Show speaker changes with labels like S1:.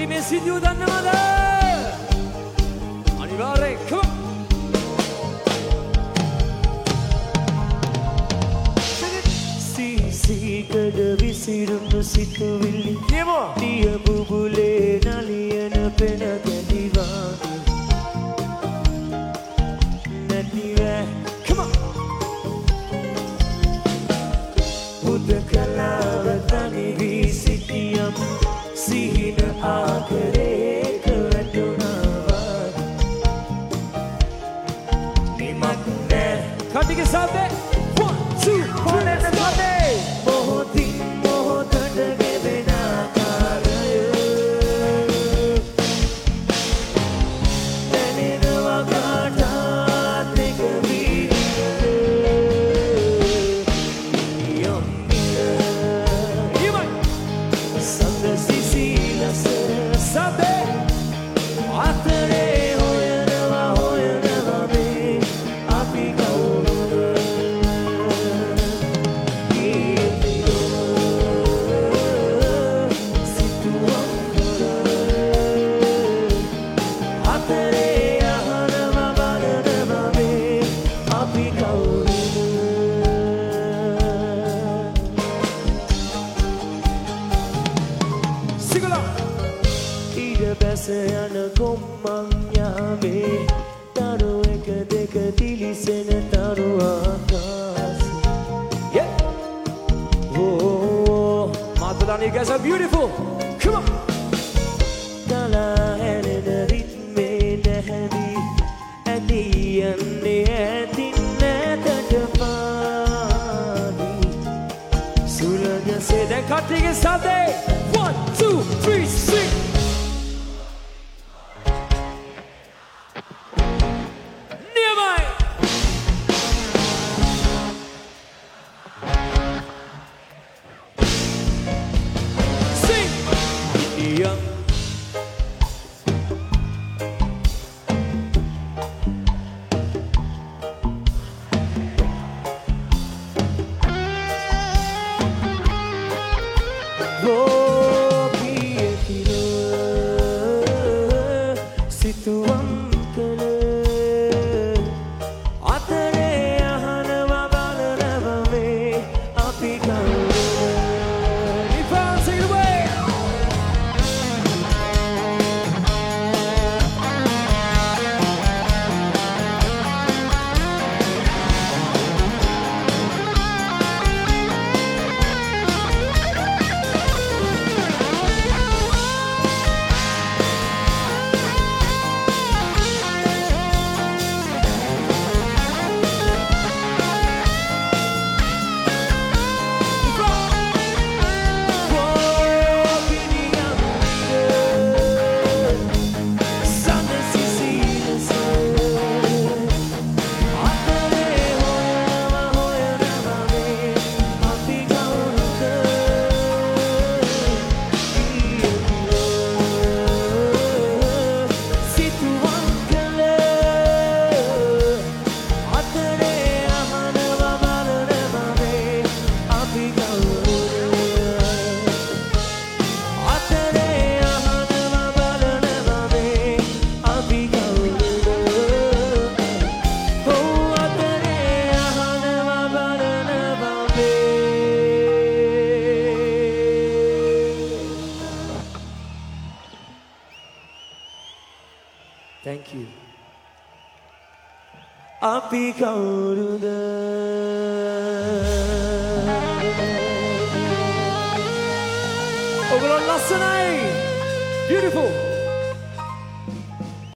S1: අපි මේ සිද්ධිය දන්නවද? අනිවාර්යෙන් come on.
S2: සීකඩ විසිරුණු සිතුවිලි දිය බුබුලේ නලියන පෙන ගැදිවා නැතිව
S1: come on.
S2: හුදකලාව තනි වී සිටියම් සිහින ආකරේක වැටුණා නිමක් නෑ
S1: කටිගේ සද්දේ 1 2 3 let's go.
S2: මොහොතින් මොහොතට ගෙවෙන ආකාරය දැනෙනවා කාටත් එක සඳ සිසිලස
S1: සද්දේ
S2: අතරේ හොයනවා මේ අපි කවුරුද බැස යන කොම්මන් යාවේ තරු එක දෙක දිලිසෙන තරු ආකාශ
S1: Madonna, you guys are beautiful. Come on.
S2: කලා හැරෙන රිත්මේ නැහැවි ඇති යන්නේ ඇතින් නැතට පාවි සුළඟ
S1: Say that කටිගේ සද්දේ 1 2 3 sing.
S2: Thank you. Api kauruda.
S1: Overall, Lassanai. Beautiful.